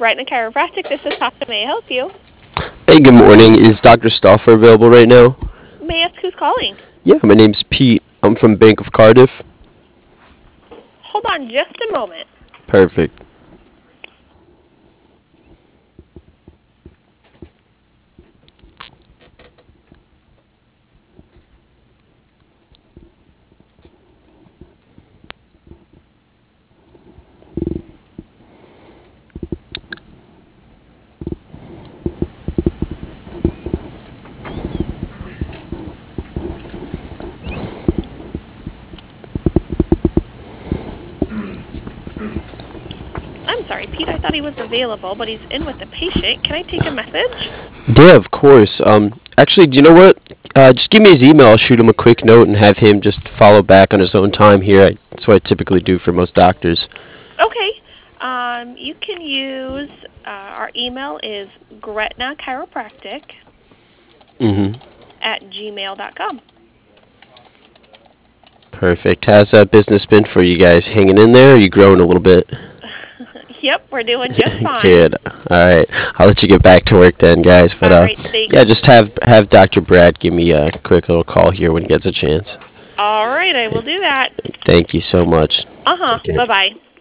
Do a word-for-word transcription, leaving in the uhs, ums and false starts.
Gretna Chiropractic. This is Tasha. May I help you? Hey, good morning. Is Doctor Stauffer available right now? May I ask who's calling? Yeah, my name's Pete. I'm from Bank of Cardiff. Hold on just a moment. Perfect. I'm sorry, Pete. I thought he was available, but he's in with the patient. Can I take a message? Yeah, of course. Um, actually, do you know what? Uh, just give me his email. I'll shoot him a quick note and have him just follow back on his own time here. I, that's what I typically do for most doctors. Okay. Um, you can use uh, our email is Gretna Chiropractic Mm-hmm. at gmail dot com. Perfect. How's that business been for you guys? Hanging in there? Or are you growing a little bit? Yep, we're doing just fine. Good. All right. I'll let you get back to work then, guys. But All uh, right, thanks. yeah, just have have Doctor Brad give me a quick little call here when he gets a chance. All right, I will do that. Thank you so much. Uh huh. Take care. Bye bye.